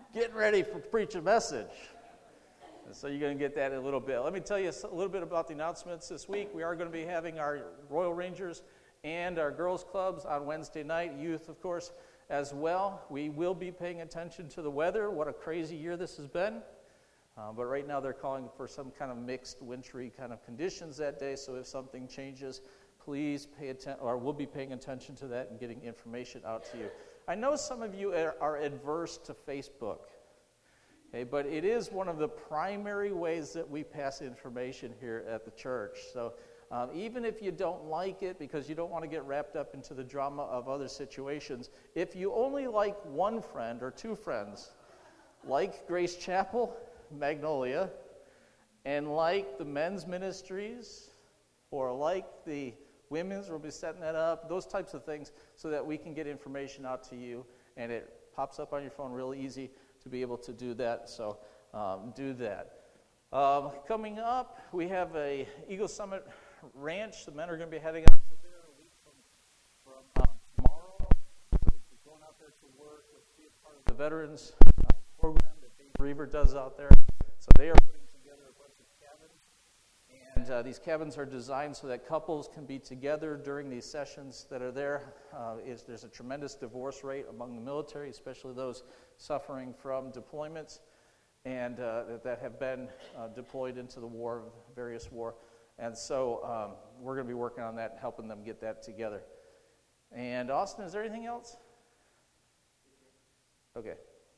getting ready for preach a message. And so you're going to get that in a little bit. Let me tell you a little bit about the announcements this week. We are going to be having our Royal Rangers and our girls clubs on Wednesday night, youth, of course, as well. We will be paying attention to the weather. What a crazy year this has been. But right now they're calling for some kind of mixed, wintry kind of conditions that day. So if something changes, please pay attention, or we'll be paying attention to that and getting information out to you. I know some of you are adverse to Facebook, okay, but it is one of the primary ways that we pass information here at the church. So even if you don't like it because you don't want to get wrapped up into the drama of other situations, if you only like one friend or two friends, like Grace Chapel, Magnolia, and like the men's ministries, or like the women's, we'll be setting that up, those types of things, so that we can get information out to you, and it pops up on your phone real easy to be able to do that, so do that. Coming up, we have a Eagle Summit Ranch. The men are going to be heading out to there a week from tomorrow. So we're going out there to work with be a part of the veterans program that Dave Reaver does out there. So they are putting together a bunch of cabins, and these cabins are designed so that couples can be together during these sessions that are there. There's a tremendous divorce rate among the military, especially those suffering from deployments and that have been deployed into the war, various war. And so we're going to be working on that, helping them get that together. And Austin, is there anything else? Okay.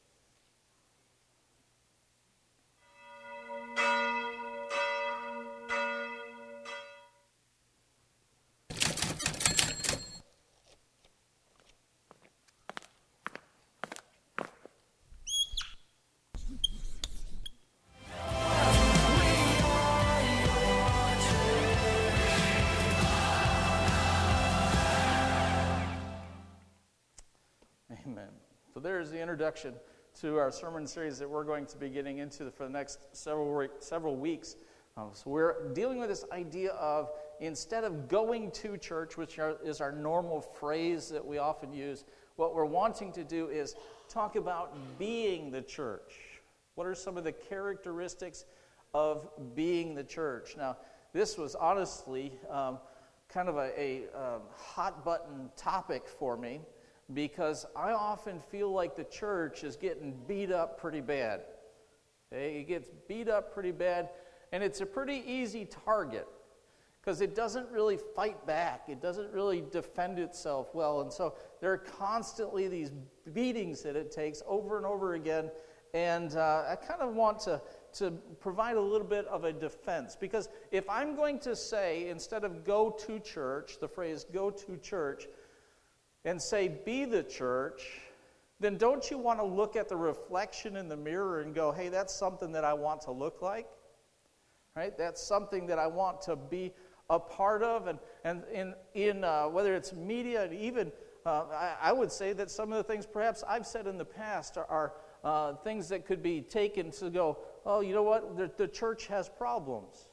Amen. So there's the introduction to our sermon series that we're going to be getting into for the next several weeks. So we're dealing with this idea of, instead of going to church, which is our normal phrase that we often use, what we're wanting to do is talk about being the church. What are some of the characteristics of being the church? Now, this was honestly kind of a hot-button topic for me, because I often feel like the church is getting beat up pretty bad. Okay? It gets beat up pretty bad, and it's a pretty easy target because it doesn't really fight back. It doesn't really defend itself well, and so there are constantly these beatings that it takes over and over again, and I kind of want to provide a little bit of a defense, because if I'm going to say, instead of go to church, the phrase go to church, and say, be the church, then don't you want to look at the reflection in the mirror and go, hey, that's something that I want to look like? Right? That's something that I want to be a part of. And in whether it's media, and even, I would say that some of the things perhaps I've said in the past are things that could be taken to go, oh, you know what? The church has problems.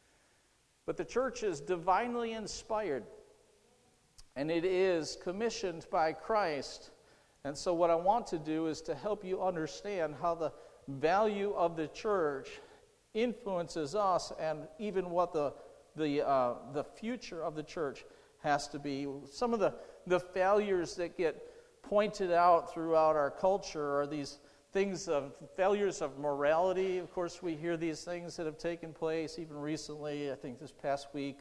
But the church is divinely inspired. And it is commissioned by Christ. And so what I want to do is to help you understand how the value of the church influences us, and even what the future of the church has to be. Some of the failures that get pointed out throughout our culture are these things of failures of morality. Of course, we hear these things that have taken place even recently. I think this past week,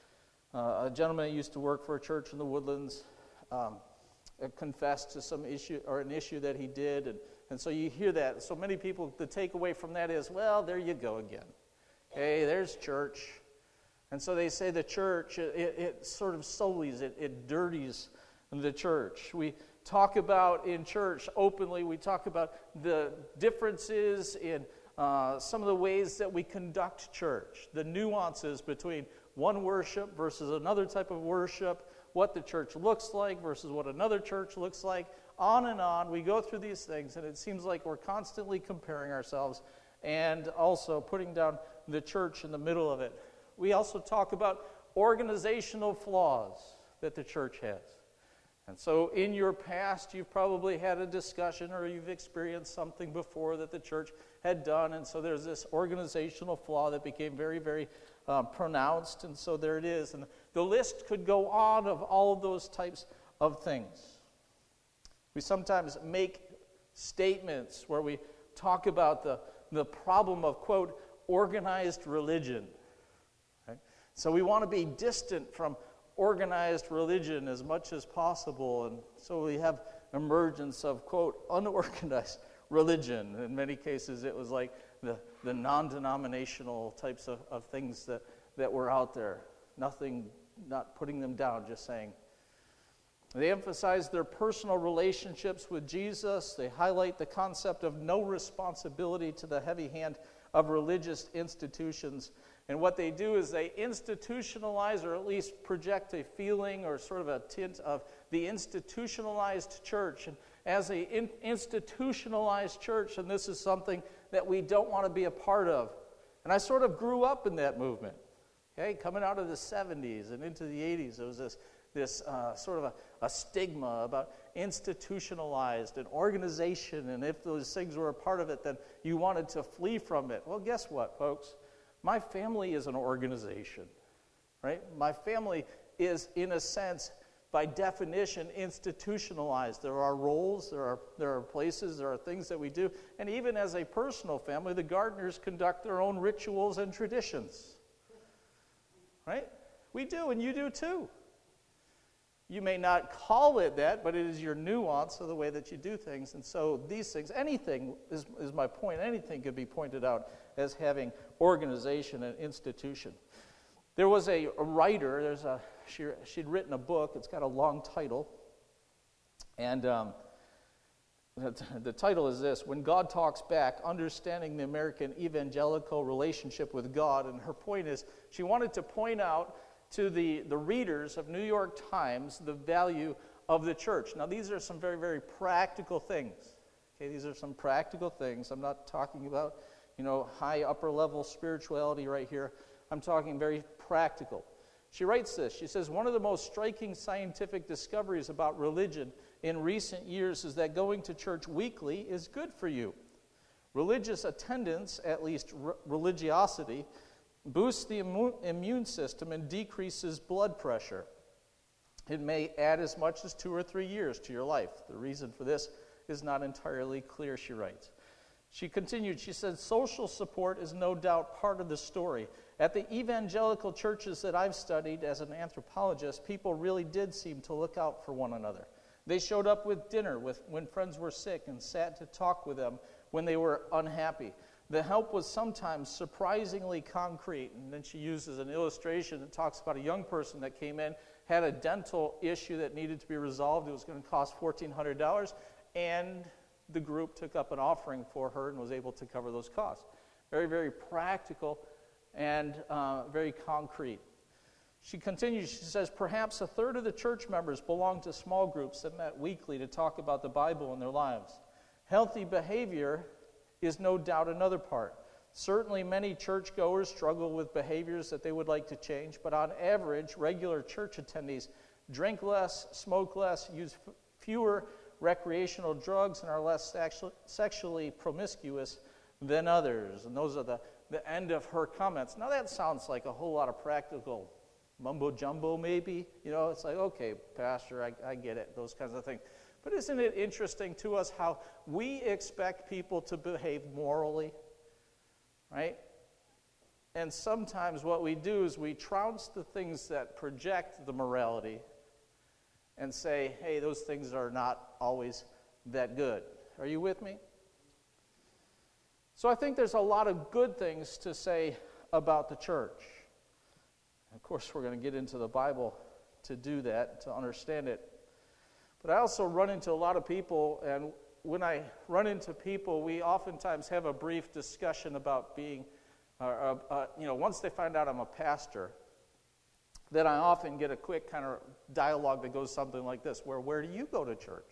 a gentleman that used to work for a church in the Woodlands confessed to some issue, or an issue that he did, and so you hear that. So many people, the takeaway from that is, well, there you go again. Hey, there's church. And so they say the church, it sort of sullies, it dirties the church. We talk about in church openly, we talk about the differences in some of the ways that we conduct church, the nuances between one worship versus another type of worship, what the church looks like versus what another church looks like, on and on. We go through these things, and it seems like we're constantly comparing ourselves and also putting down the church in the middle of it. We also talk about organizational flaws that the church has. And so in your past, you've probably had a discussion or you've experienced something before that the church had done. And so there's this organizational flaw that became very, very pronounced. And so there it is. And the list could go on of all of those types of things. We sometimes make statements where we talk about the problem of, quote, organized religion. Right? So we want to be distant from organized religion as much as possible, and so we have emergence of, quote, unorganized religion. In many cases, it was like the non-denominational types of things that were out there. Nothing, not putting them down, just saying. They emphasize their personal relationships with Jesus. They highlight the concept of no responsibility to the heavy hand of religious institutions. And what they do is they institutionalize, or at least project a feeling or sort of a tint of the institutionalized church. And as an institutionalized church, and this is something that we don't want to be a part of. And I sort of grew up in that movement. Okay, coming out of the 70s and into the 80s, there was this sort of a stigma about institutionalized and organization, and if those things were a part of it, then you wanted to flee from it. Well, guess what, folks? My family is an organization, right? My family is, in a sense, by definition, institutionalized. There are roles, there are places, there are things that we do, and even as a personal family, the Gardners conduct their own rituals and traditions, right? We do, and you do too. You may not call it that, but it is your nuance of the way that you do things. And so these things, anything is my point, anything could be pointed out as having organization and institution. There was a writer, she'd written a book, it's got a long title, and the title is this: When God Talks Back, Understanding the American Evangelical Relationship with God. And her point is, she wanted to point out to the readers of New York Times the value of the church. Now, these are some very, very practical things. Okay, these are some practical things. I'm not talking about, high upper level spirituality right here. I'm talking very practical. She writes this. She says, one of the most striking scientific discoveries about religion in recent years is that going to church weekly is good for you. Religious attendance, at least religiosity, boosts the immune system and decreases blood pressure. It may add as much as 2 or 3 years to your life. The reason for this is not entirely clear, she writes. She continued, she said, social support is no doubt part of the story. At the evangelical churches that I've studied as an anthropologist, people really did seem to look out for one another. They showed up with dinner when friends were sick and sat to talk with them when they were unhappy. The help was sometimes surprisingly concrete. And then she uses an illustration that talks about a young person that came in, had a dental issue that needed to be resolved. It was going to cost $1,400, and the group took up an offering for her and was able to cover those costs. Very, very practical and very concrete. She continues, she says, perhaps a third of the church members belong to small groups that met weekly to talk about the Bible in their lives. Healthy behavior is no doubt another part. Certainly many churchgoers struggle with behaviors that they would like to change, but on average, regular church attendees drink less, smoke less, use fewer recreational drugs, and are less sexually promiscuous than others. And those are the end of her comments. Now that sounds like a whole lot of practical mumbo-jumbo maybe. It's like, okay, Pastor, I get it, those kinds of things. But isn't it interesting to us how we expect people to behave morally, right? And sometimes what we do is we trounce the things that project the morality and say, hey, those things are not always that good. Are you with me? So I think there's a lot of good things to say about the church. Of course, we're going to get into the Bible to do that, to understand it. But I also run into a lot of people, and when I run into people, we oftentimes have a brief discussion about being, once they find out I'm a pastor, then I often get a quick kind of dialogue that goes something like this, where do you go to church?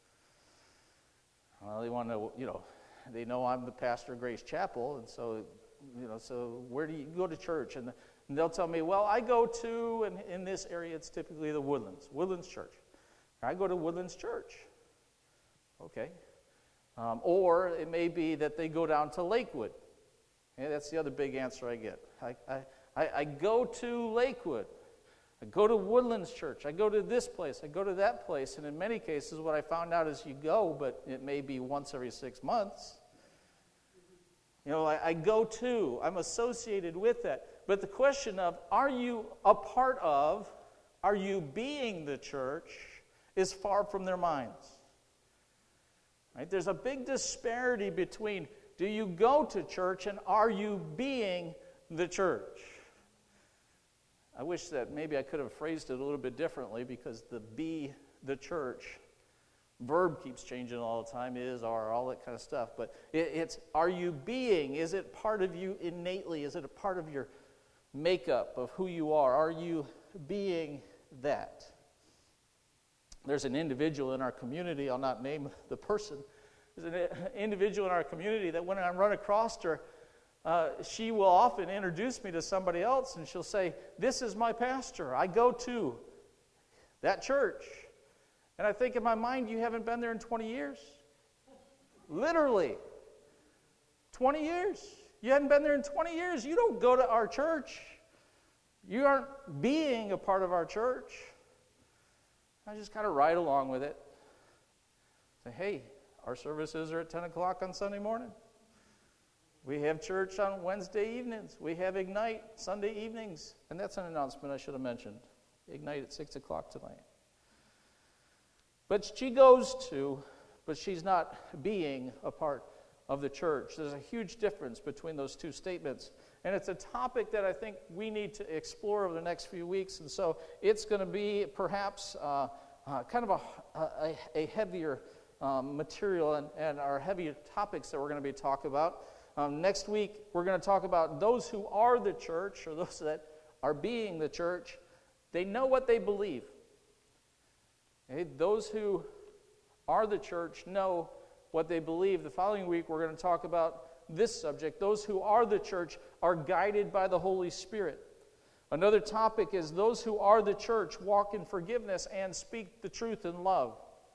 Well, they want to, they know I'm the pastor of Grace Chapel, and so, so where do you go to church? And they'll tell me, well, I go to, and in this area it's typically the Woodlands Church. I go to Woodlands Church. Okay. Or it may be that they go down to Lakewood. And that's the other big answer I get. I go to Lakewood. I go to Woodlands Church. I go to this place. I go to that place. And in many cases, what I found out is you go, but it may be once every 6 months. You know, I go to. I'm associated with that. But the question of, are you a part of, are you being the church, is far from their minds. Right? There's a big disparity between, do you go to church and are you being the church? I wish that maybe I could have phrased it a little bit differently, because the be the church verb keeps changing all the time, is, are, all that kind of stuff. But it's, are you being? Is it part of you innately? Is it a part of your makeup of who you are? Are you being that? There's an individual in our community, I'll not name the person, there's an individual in our community that when I run across her, she will often introduce me to somebody else, and she'll say, this is my pastor. I go to that church. And I think in my mind, you haven't been there in 20 years. Literally. 20 years. You hadn't been there in 20 years. You don't go to our church. You aren't being a part of our church. I just kind of ride along with it. Say, hey, our services are at 10 o'clock on Sunday morning. We have church on Wednesday evenings. We have Ignite Sunday evenings. And that's an announcement I should have mentioned. Ignite at 6 o'clock tonight. But she goes to, but she's not being a part of the church. There's a huge difference between those two statements. And it's a topic that I think we need to explore over the next few weeks. And so it's going to be perhaps kind of a heavier material and our heavier topics that we're going to be talking about. Next week, we're going to talk about those who are the church, or those that are being the church. They know what they believe. Okay? Those who are the church know what they believe. The following week, we're going to talk about this subject. Those who are the church are guided by the Holy Spirit. Another topic is those who are the church walk in forgiveness and speak the truth in love.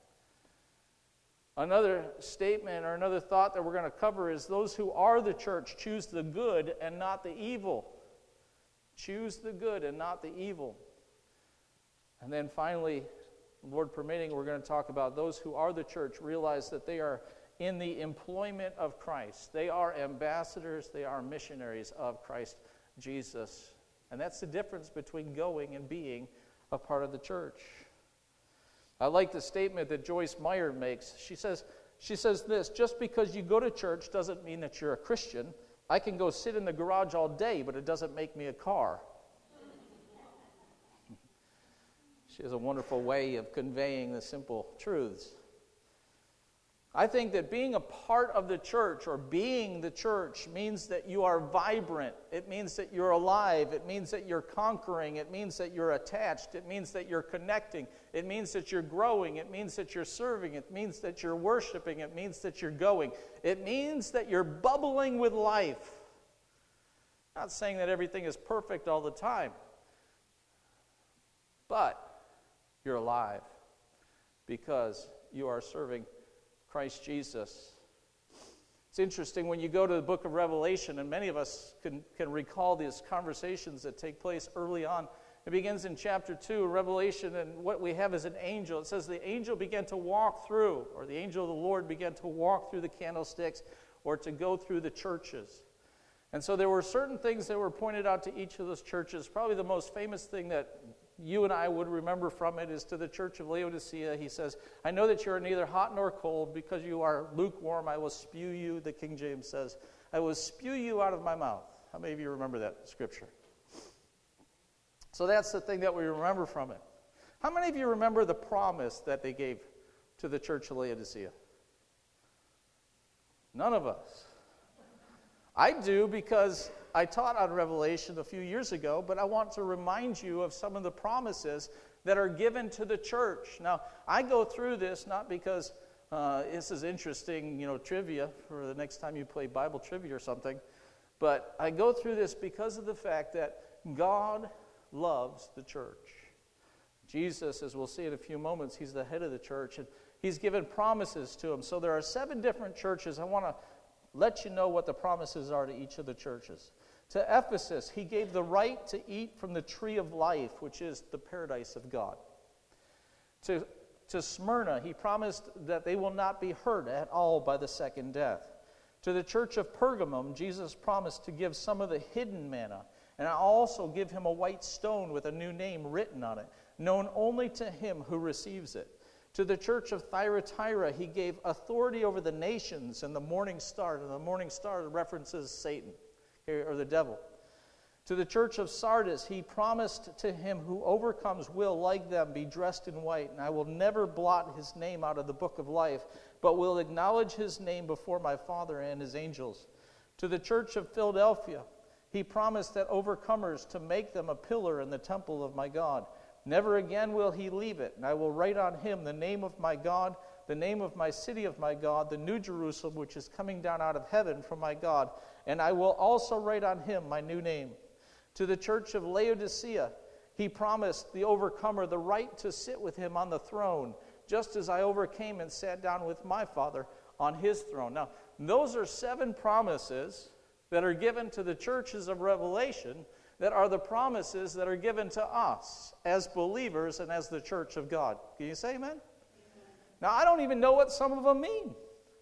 Another statement or another thought that we're going to cover is those who are the church choose the good and not the evil. Choose the good and not the evil. And then finally, Lord permitting, we're going to talk about those who are the church realize that they are in the employment of Christ. They are ambassadors, they are missionaries of Christ Jesus. And that's the difference between going and being a part of the church. I like the statement that Joyce Meyer makes. She says this, just because you go to church doesn't mean that you're a Christian. I can go sit in the garage all day, but it doesn't make me a car. She has a wonderful way of conveying the simple truths. I think that being a part of the church or being the church means that you are vibrant. It means that you're alive. It means that you're conquering. It means that you're attached. It means that you're connecting. It means that you're growing. It means that you're serving. It means that you're worshiping. It means that you're going. It means that you're bubbling with life. I'm not saying that everything is perfect all the time, but you're alive because you are serving Christ Jesus. It's interesting when you go to the book of Revelation, and many of us can recall these conversations that take place early on. It begins in chapter 2, Revelation, and what we have is an angel. It says the angel began to walk through, or the angel of the Lord began to walk through the candlesticks, or to go through the churches. And so there were certain things that were pointed out to each of those churches. Probably the most famous thing that you and I would remember from it is to the church of Laodicea. He says, I know that you are neither hot nor cold. Because you are lukewarm, I will spew you, the King James says. I will spew you out of my mouth. How many of you remember that scripture? So that's the thing that we remember from it. How many of you remember the promise that they gave to the church of Laodicea? None of us. I do, because I taught on Revelation a few years ago, but I want to remind you of some of the promises that are given to the church. Now, I go through this not because this is interesting, trivia for the next time you play Bible trivia or something, but I go through this because of the fact that God loves the church. Jesus, as we'll see in a few moments, he's the head of the church, and he's given promises to them. So there are 7 different churches. I want to let you know what the promises are to each of the churches. To Ephesus, he gave the right to eat from the tree of life, which is the paradise of God. To Smyrna, he promised that they will not be hurt at all by the second death. To the church of Pergamum, Jesus promised to give some of the hidden manna, and I'll also give him a white stone with a new name written on it, known only to him who receives it. To the church of Thyatira, he gave authority over the nations and the morning star, and the morning star references Satan, or the devil. To the church of Sardis, he promised to him who overcomes will, like them, be dressed in white, and I will never blot his name out of the book of life, but will acknowledge his name before my Father and his angels. To the church of Philadelphia, he promised that overcomers to make them a pillar in the temple of my God. Never again will he leave it, and I will write on him the name of my God, the name of my city of my God, the new Jerusalem, which is coming down out of heaven from my God, and I will also write on him my new name. To the church of Laodicea, he promised the overcomer the right to sit with him on the throne, just as I overcame and sat down with my Father on his throne. Now, those are 7 promises that are given to the churches of Revelation that are the promises that are given to us as believers and as the church of God. Can you say amen? Now, I don't even know what some of them mean.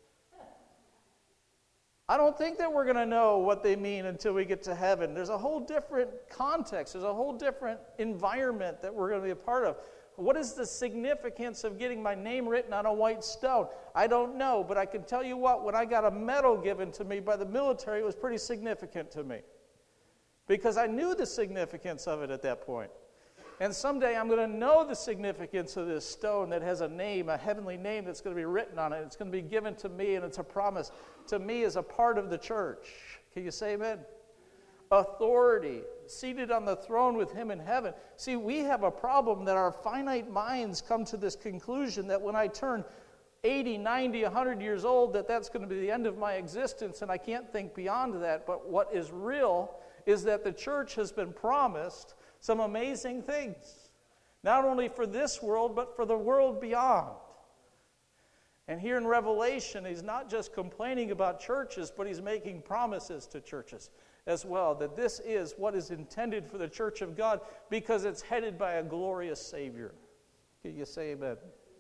I don't think that we're going to know what they mean until we get to heaven. There's a whole different context. There's a whole different environment that we're going to be a part of. What is the significance of getting my name written on a white stone? I don't know, but I can tell you what, when I got a medal given to me by the military, it was pretty significant to me, because I knew the significance of it at that point. And someday I'm going to know the significance of this stone that has a name, a heavenly name that's going to be written on it. It's going to be given to me, and it's a promise to me as a part of the church. Can you say amen? Authority, seated on the throne with him in heaven. See, we have a problem that our finite minds come to this conclusion that when I turn 80, 90, 100 years old, that's going to be the end of my existence, and I can't think beyond that. But what is real is that the church has been promised some amazing things, not only for this world, but for the world beyond. And here in Revelation, he's not just complaining about churches, but he's making promises to churches as well, that this is what is intended for the church of God because it's headed by a glorious Savior. Can you say amen?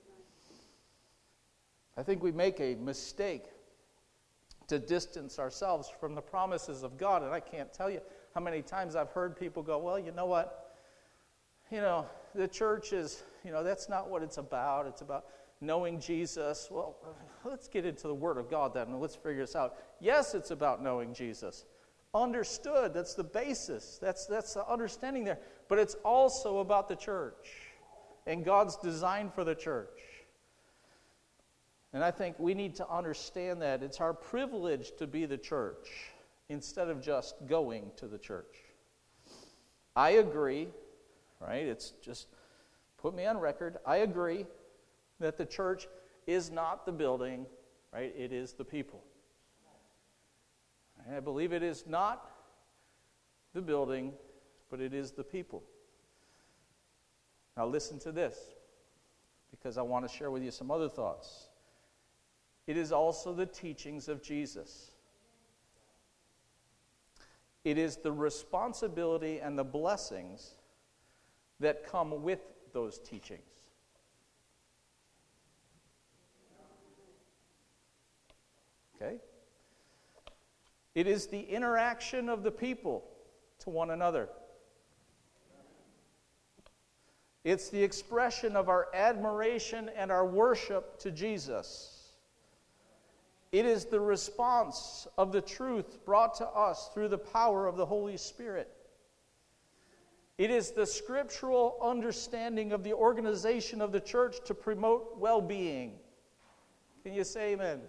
I think we make a mistake to distance ourselves from the promises of God, and I can't tell you how many times I've heard people go, well, you know what? The church is, that's not what it's about. It's about knowing Jesus. Well, let's get into the Word of God then, and let's figure this out. Yes, it's about knowing Jesus. Understood, that's the basis. That's the understanding there. But it's also about the church and God's design for the church. And I think we need to understand that. It's our privilege to be the church instead of just going to the church. I agree, right? It's just put me on record. I agree that the church is not the building, right? It is the people. I believe it is not the building, but it is the people. Now listen to this, because I want to share with you some other thoughts. It is also the teachings of Jesus. It is the responsibility and the blessings that come with those teachings. Okay? It is the interaction of the people to one another. It's the expression of our admiration and our worship to Jesus. It is the response of the truth brought to us through the power of the Holy Spirit. It is the scriptural understanding of the organization of the church to promote well-being. Can you say amen?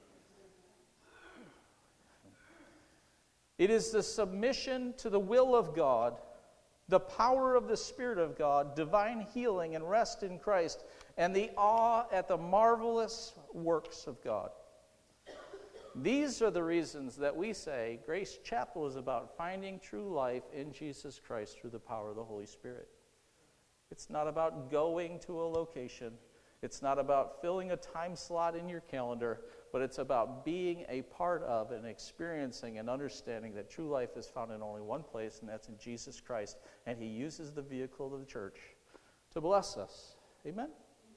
It is the submission to the will of God, the power of the Spirit of God, divine healing and rest in Christ, and the awe at the marvelous works of God. These are the reasons that we say Grace Chapel is about finding true life in Jesus Christ through the power of the Holy Spirit. It's not about going to a location. It's not about filling a time slot in your calendar, but it's about being a part of and experiencing and understanding that true life is found in only one place, and that's in Jesus Christ. And he uses the vehicle of the church to bless us. Amen?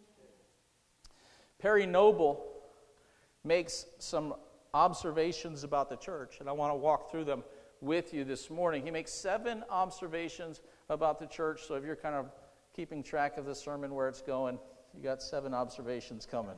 Perry Noble makes some observations about the church, and I want to walk through them with you this morning. He makes 7 observations about the church, so if you're kind of keeping track of the sermon where it's going, you got 7 observations coming.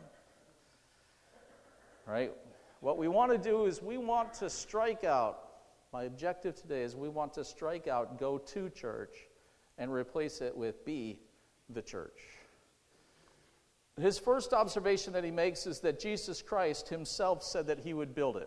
All right? What we want to do is we want to strike out. My objective today is we want to strike out go to church and replace it with be the church. His first observation that he makes is that Jesus Christ himself said that he would build it.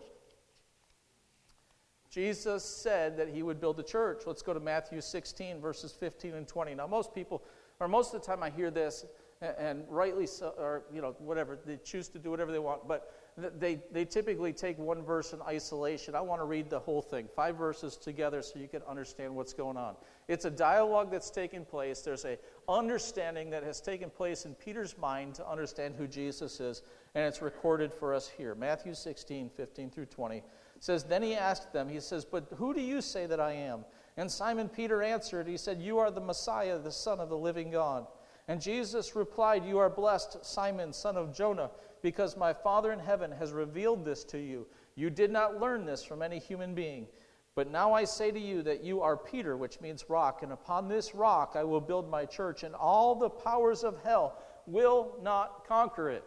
Jesus said that he would build the church. Let's go to Matthew 16, verses 15 and 20. Now, most of the time I hear this, and rightly so, or, whatever, they choose to do whatever they want, but they typically take one verse in isolation. I want to read the whole thing, 5 verses together so you can understand what's going on. It's a dialogue that's taken place. There's an understanding that has taken place in Peter's mind to understand who Jesus is, and it's recorded for us here. Matthew 16, 15 through 20. It says, then he asked them, he says, but who do you say that I am? And Simon Peter answered, he said, you are the Messiah, the Son of the living God. And Jesus replied, you are blessed, Simon, son of Jonah, because my Father in heaven has revealed this to you. You did not learn this from any human being. But now I say to you that you are Peter, which means rock, and upon this rock I will build my church, and all the powers of hell will not conquer it.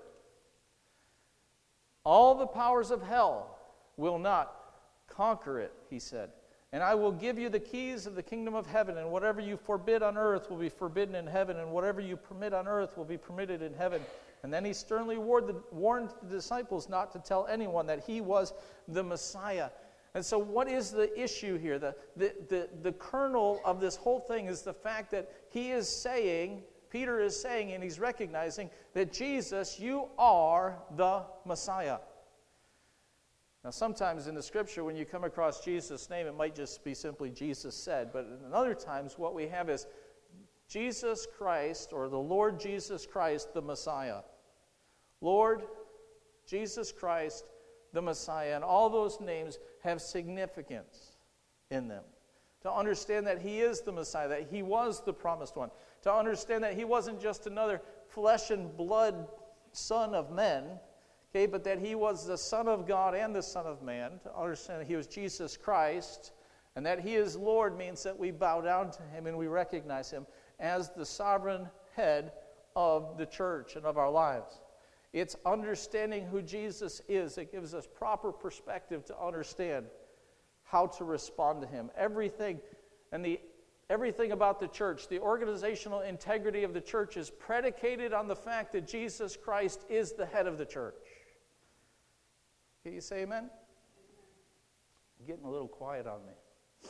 All the powers of hell will not conquer it, he said. And I will give you the keys of the kingdom of heaven, and whatever you forbid on earth will be forbidden in heaven, and whatever you permit on earth will be permitted in heaven. And then he sternly warned the disciples not to tell anyone that he was the Messiah. And so what is the issue here? The kernel of this whole thing is the fact that he is saying, Peter is saying, and he's recognizing that Jesus, you are the Messiah. Now, sometimes in the Scripture, when you come across Jesus' name, it might just be simply Jesus said. But in other times, what we have is Jesus Christ, or the Lord Jesus Christ, the Messiah. Lord Jesus Christ, the Messiah. And all those names have significance in them. To understand that he is the Messiah, that he was the promised one. To understand that he wasn't just another flesh and blood son of men, okay, but that he was the Son of God and the Son of Man. To understand that he was Jesus Christ, and that he is Lord means that we bow down to him and we recognize him as the sovereign head of the church and of our lives. It's understanding who Jesus is that gives us proper perspective to understand how to respond to him. Everything about the church, the organizational integrity of the church is predicated on the fact that Jesus Christ is the head of the church. Can you say amen? I'm getting a little quiet on me.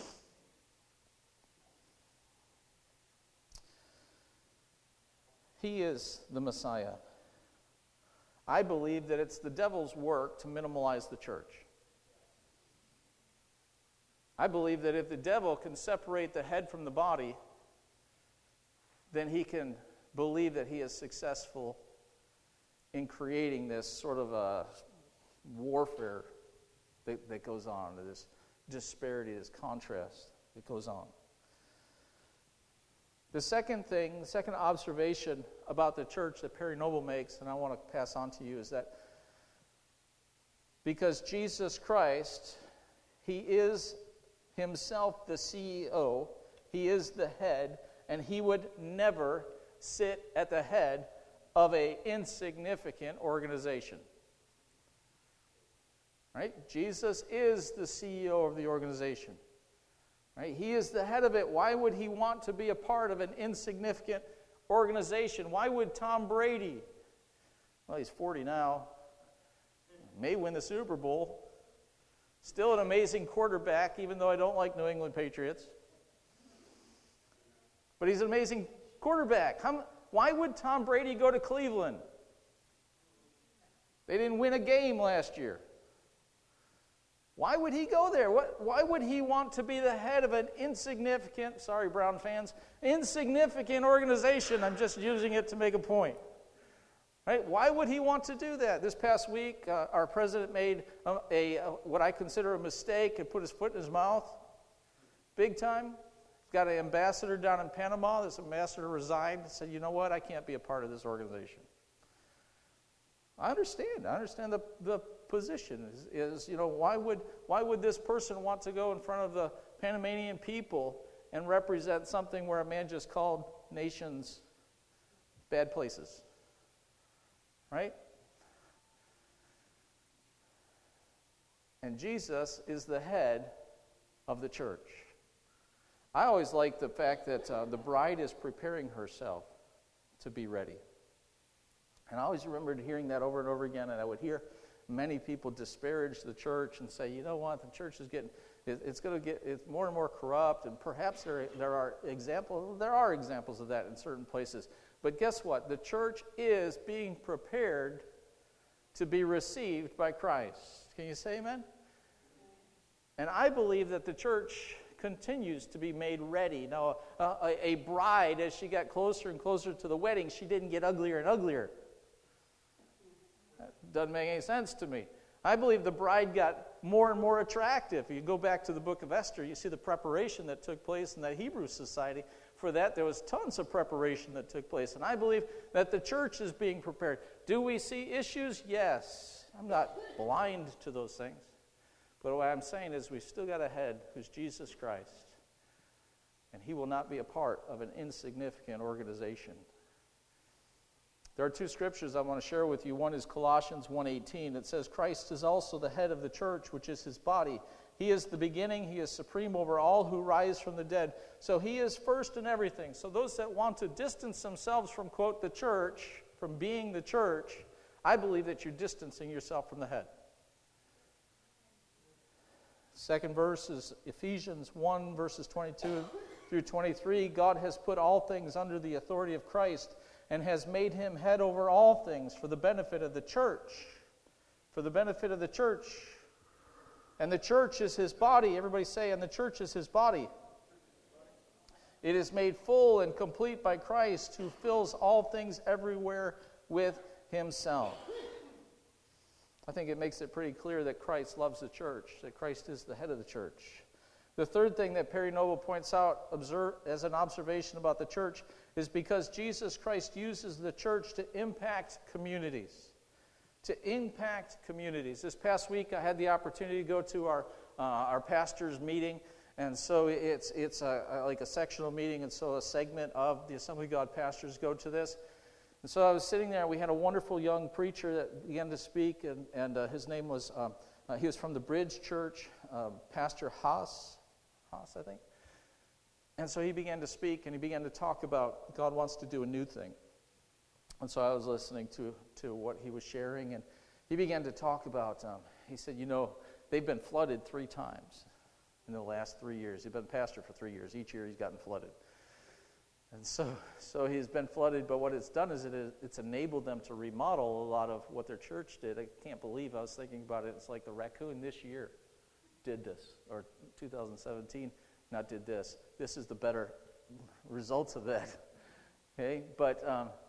He is the Messiah. I believe that it's the devil's work to minimize the church. I believe that if the devil can separate the head from the body, then he can believe that he is successful in creating this sort of a warfare that goes on, this disparity, this contrast that goes on. The second observation about the church that Perry Noble makes, and I want to pass on to you, is that because Jesus Christ, he is himself the CEO, he is the head, and he would never sit at the head of an insignificant organization. Right? Jesus is the CEO of the organization. Right? He is the head of it. Why would he want to be a part of an insignificant organization? Why would Tom Brady, well, he's 40 now, may win the Super Bowl, still an amazing quarterback, even though I don't like New England Patriots. But he's an amazing quarterback. Why would Tom Brady go to Cleveland? They didn't win a game last year. Why would he go there? Why would he want to be the head of an insignificant, sorry, Brown fans, insignificant organization? I'm just using it to make a point. Right? Why would he want to do that? This past week, our president made what I consider a mistake and put his foot in his mouth, big time. He's got an ambassador down in Panama. This ambassador resigned and said, you know what, I can't be a part of this organization. I understand the position is, you know, why would this person want to go in front of the Panamanian people and represent something where a man just called nations bad places? Right? And Jesus is the head of the church. I always like the fact that the bride is preparing herself to be ready. And I always remembered hearing that over and over again, and I would hear many people disparage the church and say, you know what, the church is it's more and more corrupt, and perhaps there are examples of that in certain places. But guess what? The church is being prepared to be received by Christ. Can you say amen? And I believe that the church continues to be made ready. Now, a bride, as she got closer and closer to the wedding, she didn't get uglier and uglier. That doesn't make any sense to me. I believe the bride got more and more attractive. You go back to the book of Esther, you see the preparation that took place in that Hebrew society. For that, there was tons of preparation that took place. And I believe that the church is being prepared. Do we see issues? Yes. I'm not blind to those things. But what I'm saying is we've still got a head who's Jesus Christ. And he will not be a part of an insignificant organization. There are two scriptures I want to share with you. One is Colossians 1:18. It says, Christ is also the head of the church, which is his body. He is the beginning. He is supreme over all who rise from the dead. So he is first in everything. So those that want to distance themselves from, quote, the church, from being the church, I believe that you're distancing yourself from the head. Second verse is Ephesians 1, verses 22 through 23. God has put all things under the authority of Christ and has made him head over all things for the benefit of the church. For the benefit of the church. And the church is his body. Everybody say, and the church is his body. It is made full and complete by Christ, who fills all things everywhere with himself. I think it makes it pretty clear that Christ loves the church, that Christ is the head of the church. The third thing that Perry Noble points out as an observation about the church is because Jesus Christ uses the church to impact communities. To impact communities. This past week I had the opportunity to go to our pastor's meeting, and so it's like a sectional meeting, and so a segment of the Assembly of God pastors go to this. And so I was sitting there, we had a wonderful young preacher that began to speak, and his name was, he was from the Bridge Church, Pastor Haas, I think. And so he began to speak, and he began to talk about God wants to do a new thing. And so I was listening to what he was sharing, and he began to talk about, he said, you know, they've been flooded 3 times in the last 3 years. He's been pastor for 3 years. Each year he's gotten flooded. And so he's been flooded, but what it's done is it's enabled them to remodel a lot of what their church did. I can't believe, I was thinking about it, it's like the raccoon this year did this, or 2017 not did this. This is the better results of that. Okay, but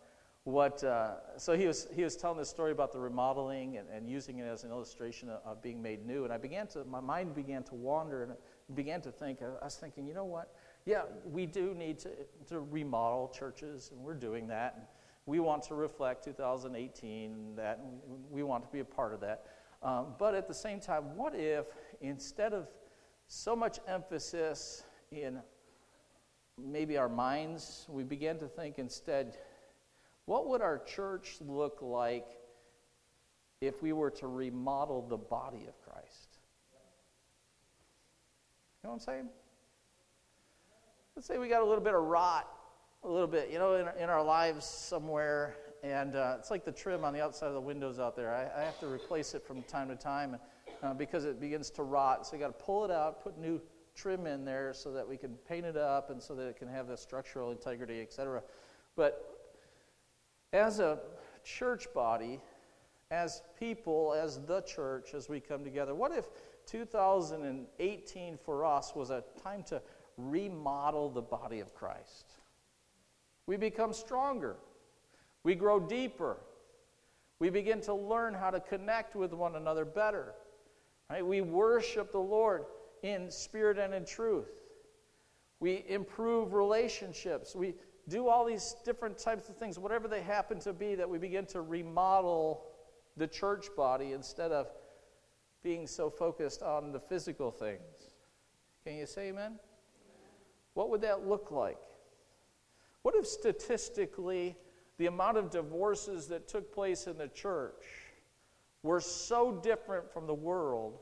so he was telling this story about the remodeling and using it as an illustration of being made new, and my mind began to wander and began to think. I was thinking, you know what? Yeah, we do need to remodel churches, and we're doing that. And we want to reflect 2018, and that and we want to be a part of that. But at the same time, what if instead of so much emphasis in maybe our minds, we began to think instead, what would our church look like if we were to remodel the body of Christ? You know what I'm saying? Let's say we got a little bit of rot, a little bit, you know, in our lives somewhere, and it's like the trim on the outside of the windows out there. I have to replace it from time to time because it begins to rot. So you got to pull it out, put new trim in there so that we can paint it up and so that it can have the structural integrity, etc. But as a church body, as people, as the church, as we come together, what if 2018 for us was a time to remodel the body of Christ. We become stronger. We grow deeper. We begin to learn how to connect with one another better. Right? We worship the Lord in spirit and in truth. We improve relationships. We do all these different types of things, whatever they happen to be, that we begin to remodel the church body instead of being so focused on the physical things. Can you say amen? What would that look like? What if statistically the amount of divorces that took place in the church were so different from the world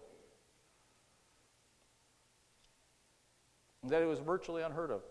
that it was virtually unheard of?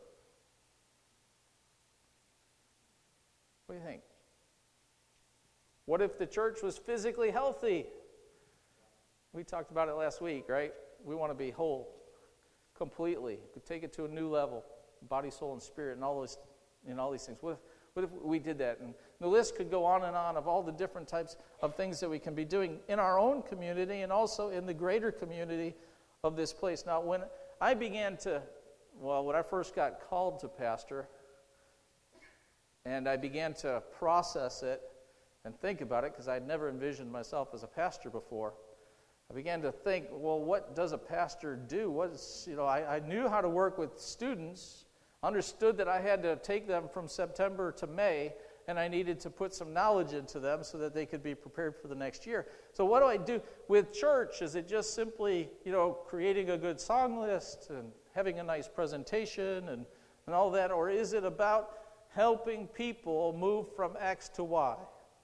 What do you think? What if the church was physically healthy? We talked about it last week, right? We want to be whole, completely. We take it to a new level, body, soul, and spirit, and all these things. What if we did that? And the list could go on and on of all the different types of things that we can be doing in our own community and also in the greater community of this place. Now, when I first got called to pastor, and I began to process it and think about it, because I'd never envisioned myself as a pastor before, I began to think, well, what does a pastor do? I knew how to work with students, understood that I had to take them from September to May, and I needed to put some knowledge into them so that they could be prepared for the next year. So what do I do with church? Is it just simply, creating a good song list and having a nice presentation and all that? Or is it about helping people move from X to Y?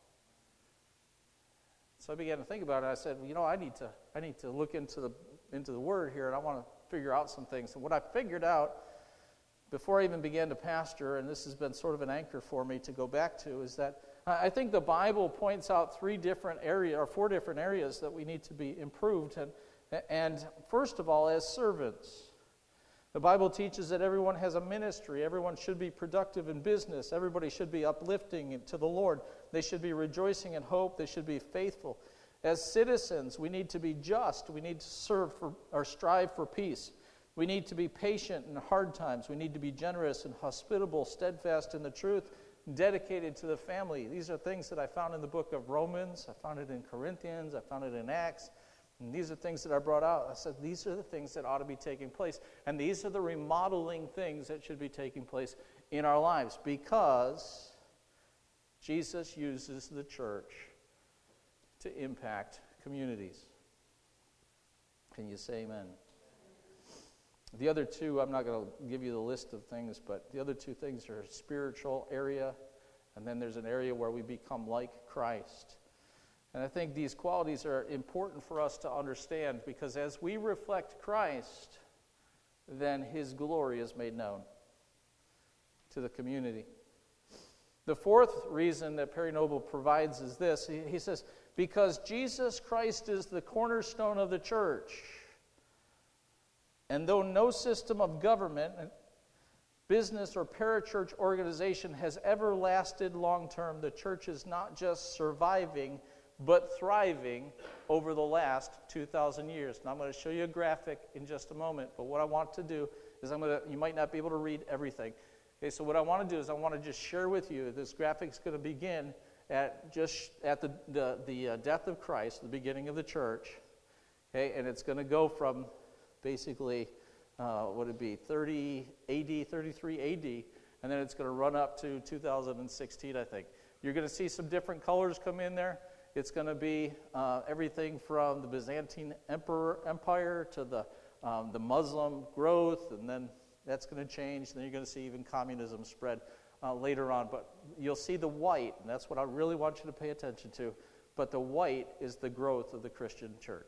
So I began to think about it. I said, I need to look into the Word here, and I want to figure out some things. And what I figured out before I even began to pastor, and this has been sort of an anchor for me to go back to, is that I think the Bible points out 4 different areas that we need to be improved. And first of all, as servants. The Bible teaches that everyone has a ministry. Everyone should be productive in business. Everybody should be uplifting to the Lord. They should be rejoicing in hope. They should be faithful. As citizens, we need to be just. We need to strive for peace. We need to be patient in hard times. We need to be generous and hospitable, steadfast in the truth, dedicated to the family. These are things that I found in the book of Romans. I found it in Corinthians. I found it in Acts. And these are things that I brought out. I said, these are the things that ought to be taking place. And these are the remodeling things that should be taking place in our lives, because Jesus uses the church to impact communities. Can you say amen? The other two, I'm not going to give you the list of things, but the other 2 things are a spiritual area, and then there's an area where we become like Christ. And I think these qualities are important for us to understand, because as we reflect Christ, then His glory is made known to the community. The 4th reason that Perry Noble provides is this. He says, because Jesus Christ is the cornerstone of the church, and though no system of government, business, or parachurch organization has ever lasted long-term, the church is not just surviving, but thriving over the last 2,000 years. Now I'm going to show you a graphic in just a moment, but what I want to do is you might not be able to read everything. Okay, so what I want to do is I want to just share with you, this graphic's going to begin at the death of Christ, the beginning of the church, okay, and it's going to go from basically, 30 AD, 33 AD, and then it's going to run up to 2016, I think. You're going to see some different colors come in there. It's going to be everything from the Byzantine Empire to the Muslim growth, and then that's going to change. And then you're going to see even communism spread later on. But you'll see the white, and that's what I really want you to pay attention to. But the white is the growth of the Christian church.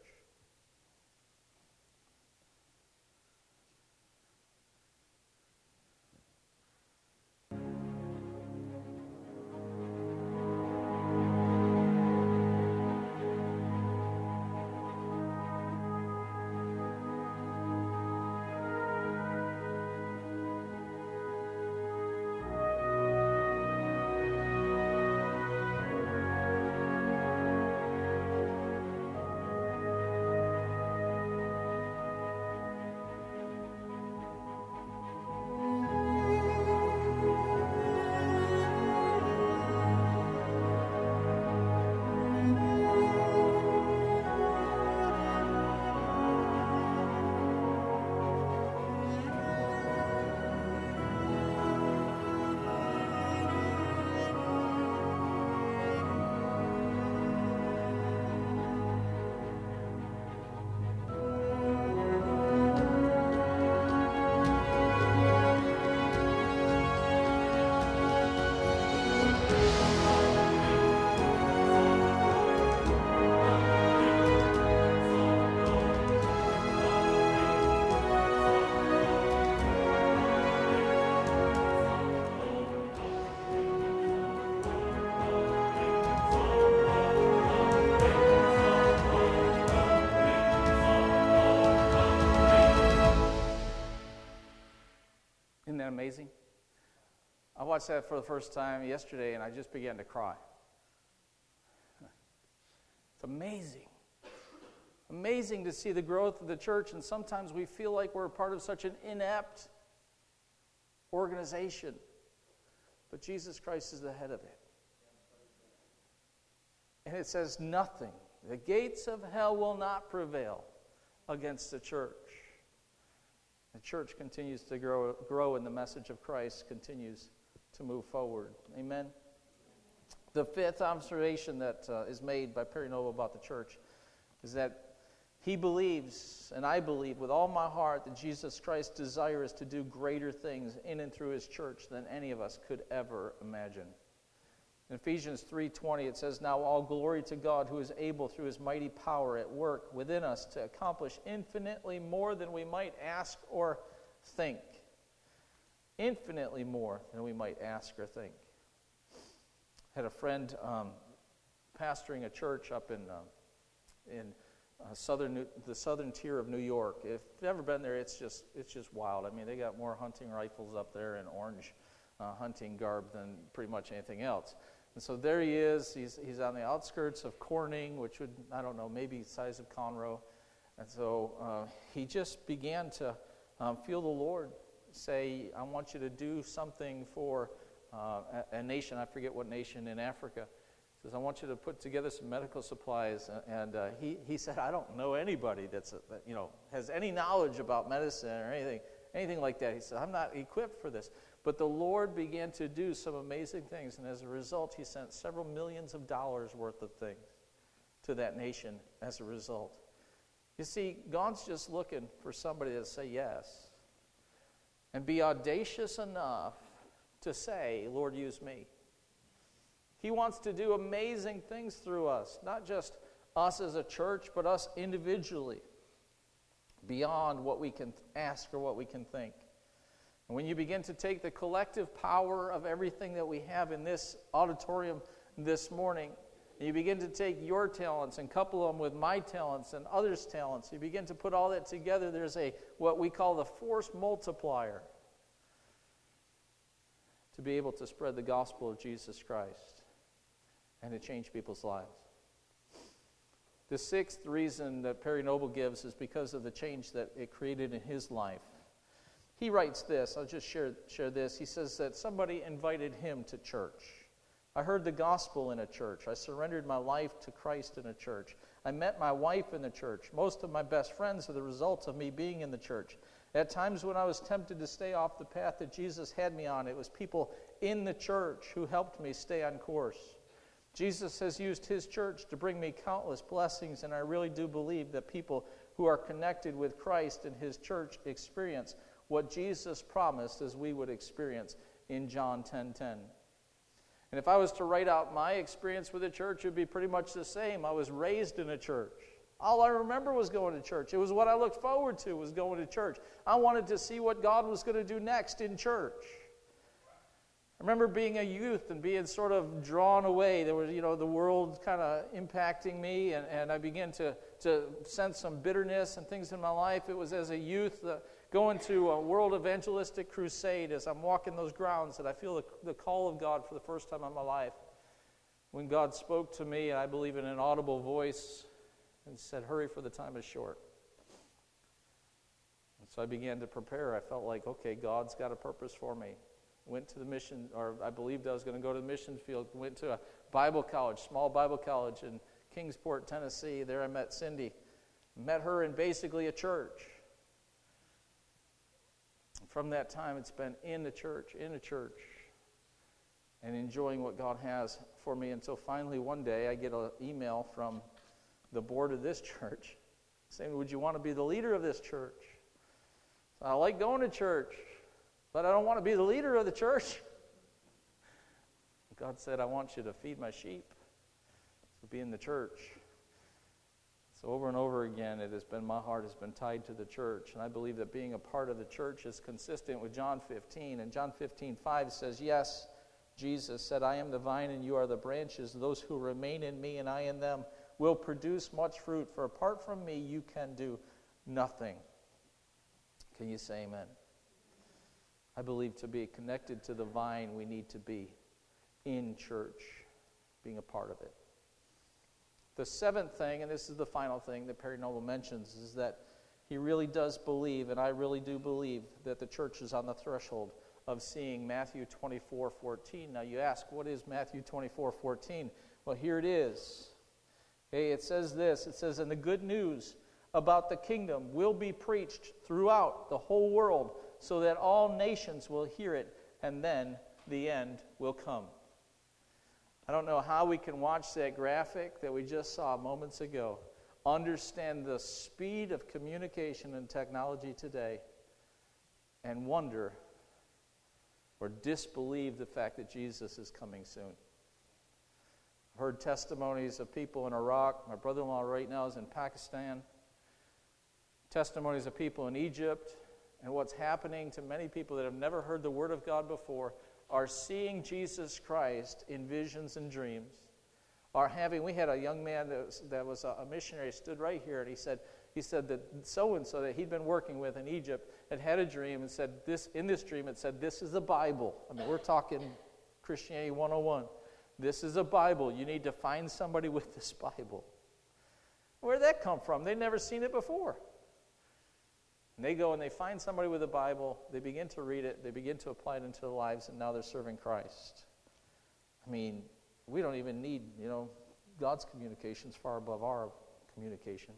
watched that for the first time yesterday, and I just began to cry. It's amazing. Amazing to see the growth of the church, and sometimes we feel like we're a part of such an inept organization. But Jesus Christ is the head of it. And it says nothing. The gates of hell will not prevail against the church. The church continues to grow, and the message of Christ continues to move forward. Amen? The fifth observation that is made by Perry Noble about the church is that he believes, and I believe with all my heart, that Jesus Christ's desire is to do greater things in and through his church than any of us could ever imagine. In Ephesians 3:20, it says, "Now all glory to God, who is able through his mighty power at work within us to accomplish infinitely more than we might ask or think." Infinitely more than we might ask or think. I had a friend pastoring a church up in the southern tier of New York. If you've ever been there, it's just wild. I mean, they got more hunting rifles up there and orange hunting garb than pretty much anything else. And so there he is. He's on the outskirts of Corning, which would, I don't know, maybe the size of Conroe. And so he just began to feel the Lord say, "I want you to do something for a nation." I forget what nation in Africa. He says, "I want you to put together some medical supplies." And he said, "I don't know anybody that has any knowledge about medicine or anything like that." He said, "I'm not equipped for this." But the Lord began to do some amazing things, and as a result, he sent several millions of dollars worth of things to that nation as a result. You see, God's just looking for somebody to say yes and be audacious enough to say, "Lord, use me." He wants to do amazing things through us, not just us as a church, but us individually, beyond what we can ask or what we can think. And when you begin to take the collective power of everything that we have in this auditorium this morning, and you begin to take your talents and couple them with my talents and others' talents, you begin to put all that together, there's what we call the force multiplier to be able to spread the gospel of Jesus Christ and to change people's lives. The sixth reason that Perry Noble gives is because of the change that it created in his life. He writes this, I'll just share this. He says that somebody invited him to church. "I heard the gospel in a church. I surrendered my life to Christ in a church. I met my wife in the church. Most of my best friends are the result of me being in the church. At times when I was tempted to stay off the path that Jesus had me on, it was people in the church who helped me stay on course. Jesus has used his church to bring me countless blessings, and I really do believe that people who are connected with Christ and his church experience what Jesus promised as we would experience in John 10:10. And if I was to write out my experience with the church, it would be pretty much the same. I was raised in a church. All I remember was going to church. It was what I looked forward to, was going to church. I wanted to see what God was going to do next in church. I remember being a youth and being sort of drawn away. There was, the world kind of impacting me, and I began to sense some bitterness and things in my life. It was as a youth going to a world evangelistic crusade as I'm walking those grounds that I feel the call of God for the first time in my life. When God spoke to me, and I believe in an audible voice, and said, "Hurry, for the time is short." And so I began to prepare. I felt like, okay, God's got a purpose for me. Went to the mission, or I believed I was going to go to the mission field. Went to a Bible college, small Bible college in Kingsport, Tennessee. There I met Cindy. Met her in basically a church. From that time, it's been in a church, and enjoying what God has for me until finally one day I get an email from the board of this church saying, "Would you want to be the leader of this church?" So I like going to church, but I don't want to be the leader of the church. God said, "I want you to feed my sheep." So be in the church. So over and over again, my heart has been tied to the church. And I believe that being a part of the church is consistent with John 15. And John 15:5 says, "Yes, Jesus said, I am the vine and you are the branches. Those who remain in me and I in them will produce much fruit. For apart from me, you can do nothing." Can you say amen? I believe to be connected to the vine, we need to be in church, being a part of it. The seventh thing, and this is the final thing that Perry Noble mentions, is that he really does believe, and I really do believe, that the church is on the threshold of seeing Matthew 24:14. Now you ask, what is Matthew 24:14? Well, here it is. Okay, it says this. It says, "And the good news about the kingdom will be preached throughout the whole world, so that all nations will hear it, and then the end will come." I don't know how we can watch that graphic that we just saw moments ago, understand the speed of communication and technology today, and wonder or disbelieve the fact that Jesus is coming soon. I've heard testimonies of people in Iraq. My brother-in-law right now is in Pakistan. Testimonies of people in Egypt. And what's happening to many people that have never heard the Word of God before are seeing Jesus Christ in visions and dreams. We had a young man that was a missionary, stood right here, and he said that so-and-so that he'd been working with in Egypt had a dream and said this, in this dream it said, "This is the Bible." I mean, we're talking Christianity 101. This is a Bible. You need to find somebody with this Bible. Where'd that come from? They'd never seen it before. And they go and they find somebody with a Bible, they begin to read it, they begin to apply it into their lives, and now they're serving Christ. I mean, we don't even need, God's communication is far above our communication.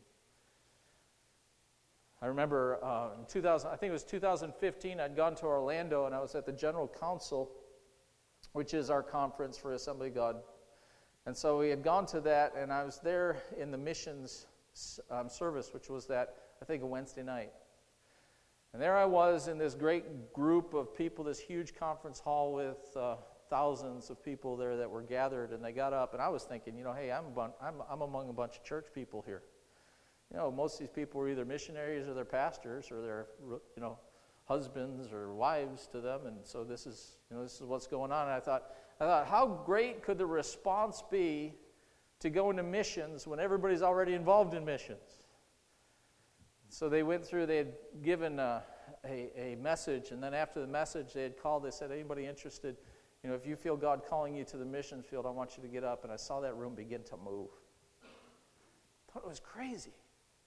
I remember in 2000, I think it was 2015, I'd gone to Orlando and I was at the General Council, which is our conference for Assembly of God. And so we had gone to that, and I was there in the missions service, which was that, I think, a Wednesday night. And there I was in this great group of people, this huge conference hall with thousands of people there that were gathered, and they got up, and I was thinking, hey, I'm among a bunch of church people here. Most of these people were either missionaries or they're pastors or they're, husbands or wives to them, and so this is what's going on. And I thought, how great could the response be to go into missions when everybody's already involved in missions? So they went through, they had given a message, and then after the message they had called, they said, "Anybody interested? If you feel God calling you to the mission field, I want you to get up." And I saw that room begin to move. I thought it was crazy.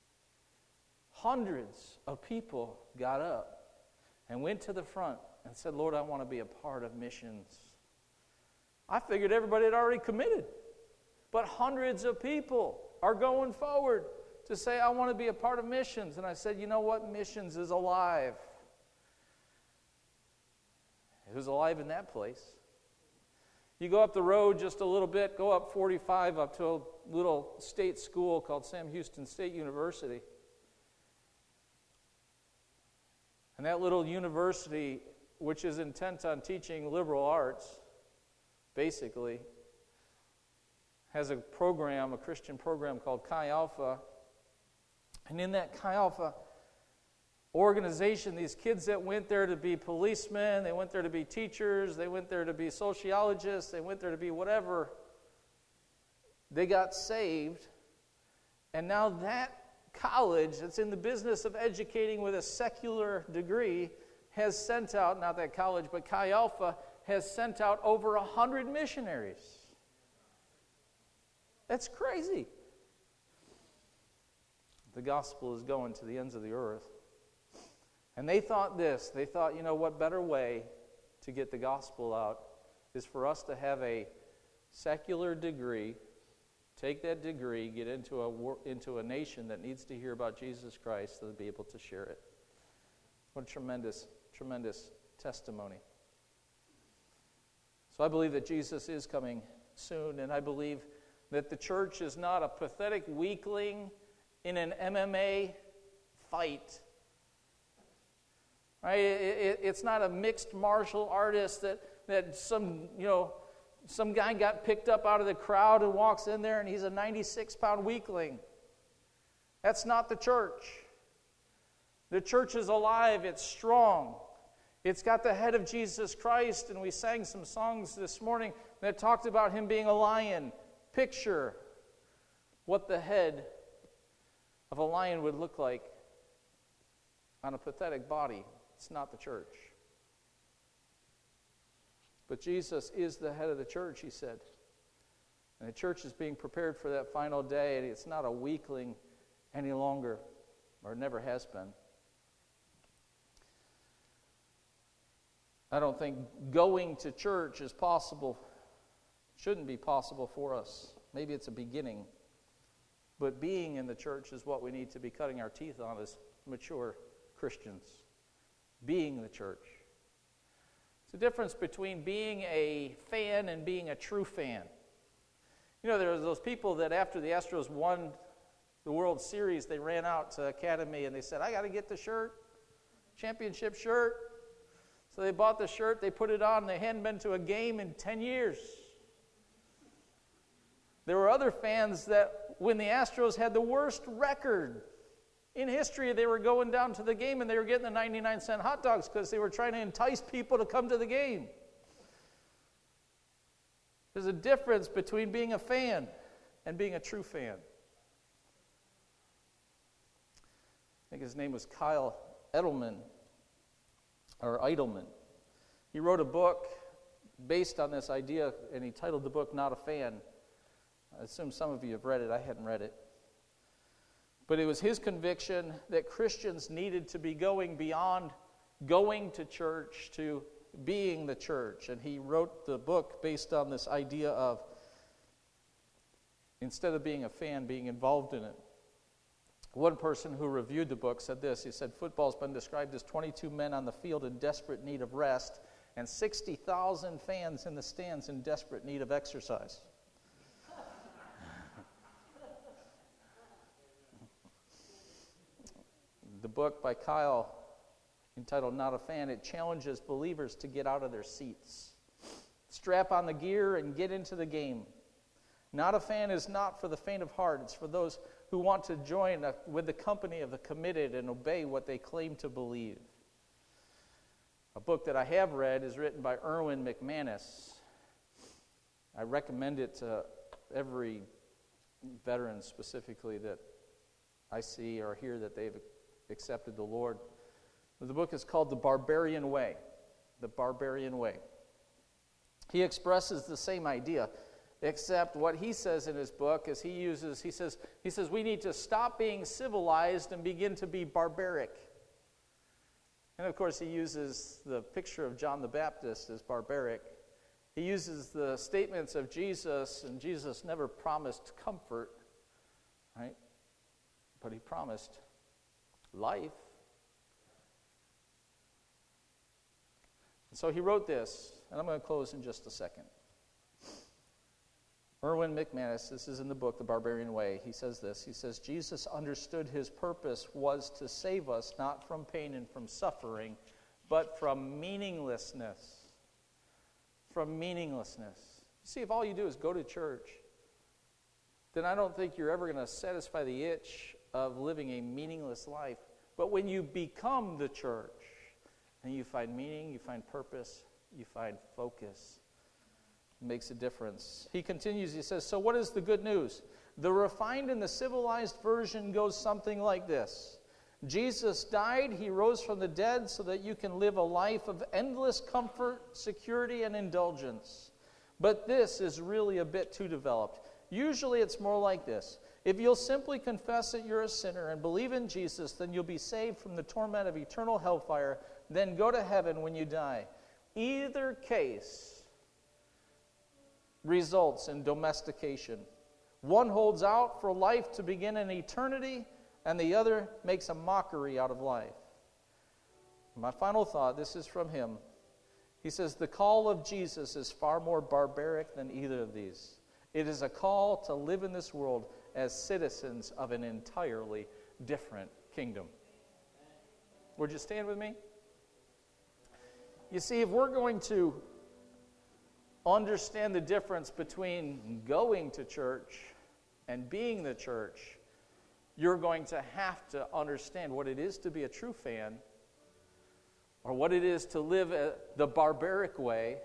Hundreds of people got up and went to the front and said, "Lord, I want to be a part of missions." I figured everybody had already committed, but hundreds of people are going forward to say, "I want to be a part of missions." And I said, you know what? Missions is alive. It was alive in that place. You go up the road just a little bit, go up 45 up to a little state school called Sam Houston State University. And that little university, which is intent on teaching liberal arts, basically, has a program, a Christian program called Chi Alpha. And in that Chi Alpha organization, these kids that went there to be policemen, they went there to be teachers, they went there to be sociologists, they went there to be whatever, they got saved. And now that college that's in the business of educating with a secular degree has sent out, not that college, but Chi Alpha has sent out over 100 missionaries. That's crazy. The gospel is going to the ends of the earth. And they thought this. They thought, what better way to get the gospel out is for us to have a secular degree, take that degree, get into a nation that needs to hear about Jesus Christ so they'll be able to share it. What a tremendous, tremendous testimony. So I believe that Jesus is coming soon, and I believe that the church is not a pathetic weakling in an MMA fight. Right? It's not a mixed martial artist that some guy got picked up out of the crowd and walks in there and he's a 96-pound weakling. That's not the church. The church is alive. It's strong. It's got the head of Jesus Christ, and we sang some songs this morning that talked about him being a lion. Picture what the head of a lion would look like on a pathetic body. It's not the church. But Jesus is the head of the church, he said. And the church is being prepared for that final day, and it's not a weakling any longer, or never has been. I don't think going to church is possible, shouldn't be possible for us. Maybe it's a beginning. But being in the church is what we need to be cutting our teeth on as mature Christians. Being the church. It's the difference between being a fan and being a true fan. You know, there was those people that after the Astros won the World Series, they ran out to Academy and they said, I got to get the shirt, championship shirt. So they bought the shirt, they put it on, they hadn't been to a game in 10 years. There were other fans that when the Astros had the worst record in history, they were going down to the game and they were getting the 99-cent hot dogs because they were trying to entice people to come to the game. There's a difference between being a fan and being a true fan. I think his name was Kyle Idleman. He wrote a book based on this idea, and he titled the book Not a Fan. I assume some of you have read it. I hadn't read it. But it was his conviction that Christians needed to be going beyond going to church to being the church. And he wrote the book based on this idea of, instead of being a fan, being involved in it. One person who reviewed the book said this. He said, football's been described as 22 men on the field in desperate need of rest and 60,000 fans in the stands in desperate need of exercise. The book by Kyle, entitled Not a Fan, it challenges believers to get out of their seats. Strap on the gear and get into the game. Not a fan is not for the faint of heart. It's for those who want to join with the company of the committed and obey what they claim to believe. A book that I have read is written by Erwin McManus. I recommend it to every veteran specifically that I see or hear that they've accepted the Lord. The book is called The Barbarian Way. The Barbarian Way. He expresses the same idea, except what he says in his book is he says we need to stop being civilized and begin to be barbaric. And of course he uses the picture of John the Baptist as barbaric. He uses the statements of Jesus, and Jesus never promised comfort, right? But he promised life. And so he wrote this, and I'm going to close in just a second. Erwin McManus, this is in the book, The Barbarian Way, he says this. He says, Jesus understood his purpose was to save us not from pain and from suffering, but from meaninglessness. From meaninglessness. See, if all you do is go to church, then I don't think you're ever going to satisfy the itch of living a meaningless life. But when you become the church, and you find meaning, you find purpose, you find focus, it makes a difference. He continues, he says, so what is the good news? The refined and the civilized version goes something like this. Jesus died, he rose from the dead so that you can live a life of endless comfort, security, and indulgence. But this is really a bit too developed. Usually it's more like this. If you'll simply confess that you're a sinner and believe in Jesus, then you'll be saved from the torment of eternal hellfire, then go to heaven when you die. Either case results in domestication. One holds out for life to begin in eternity, and the other makes a mockery out of life. My final thought, this is from him. He says, the call of Jesus is far more barbaric than either of these. It is a call to live in this world as citizens of an entirely different kingdom. Would you stand with me? You see, if we're going to understand the difference between going to church and being the church, you're going to have to understand what it is to be a true fan, or what it is to live the barbaric way,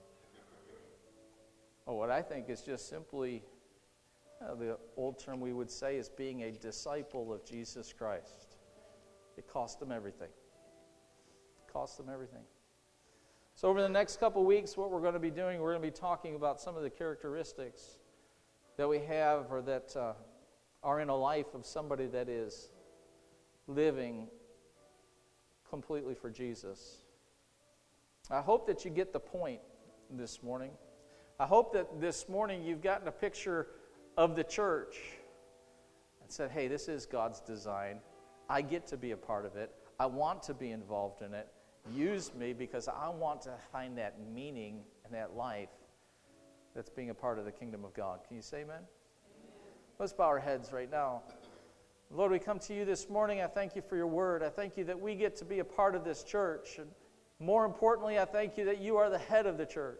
or what I think is just simply the old term we would say is being a disciple of Jesus Christ. It cost them everything. It cost them everything. So over the next couple weeks, what we're going to be doing, we're going to be talking about some of the characteristics that we have or that are in a life of somebody that is living completely for Jesus. I hope that you get the point this morning. I hope that this morning you've gotten a picture of the church and said, hey, this is God's design. I get to be a part of it. I want to be involved in it. Use me because I want to find that meaning and that life that's being a part of the kingdom of God. Can you say amen? Amen. Let's bow our heads right now. Lord, we come to you this morning. I thank you for your word. I thank you that we get to be a part of this church. And more importantly, I thank you that you are the head of the church.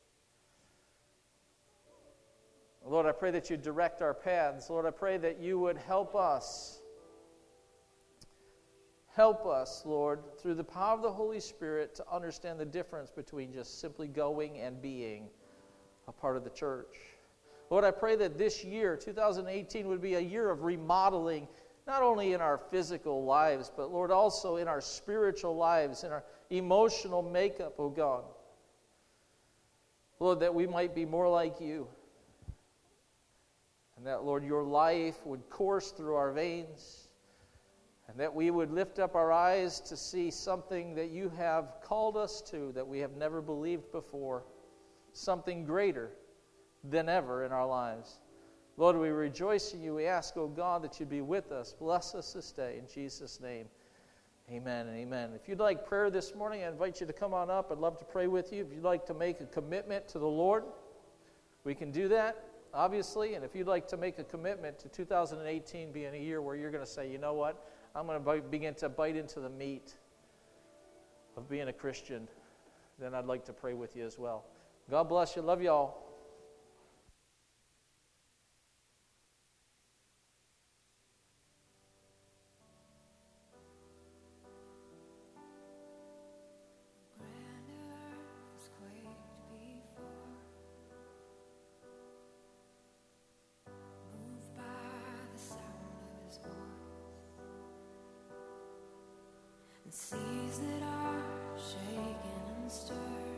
Lord, I pray that you direct our paths. Lord, I pray that you would help us. Help us, Lord, through the power of the Holy Spirit to understand the difference between just simply going and being a part of the church. Lord, I pray that this year, 2018, would be a year of remodeling, not only in our physical lives, but, Lord, also in our spiritual lives, in our emotional makeup, oh God. Lord, that we might be more like you. And that, Lord, your life would course through our veins. And that we would lift up our eyes to see something that you have called us to that we have never believed before. Something greater than ever in our lives. Lord, we rejoice in you. We ask, oh God, that you be with us. Bless us this day. In Jesus' name, amen and amen. If you'd like prayer this morning, I invite you to come on up. I'd love to pray with you. If you'd like to make a commitment to the Lord, we can do that, obviously. And if you'd like to make a commitment to 2018 being a year where you're going to say, you know what, I'm going to begin to bite into the meat of being a Christian, then I'd like to pray with you as well. God bless you. Love you all. Seas that are shaken and stirred.